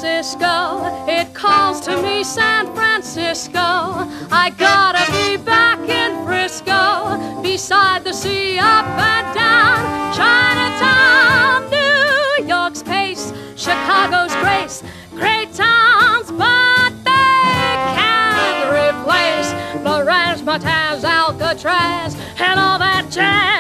Francisco, it calls to me San Francisco. I gotta be back in Frisco, beside the sea, up and down Chinatown. New York's pace, Chicago's grace, great towns, but they can't replace the razzmatazz, Alcatraz, and all that jazz.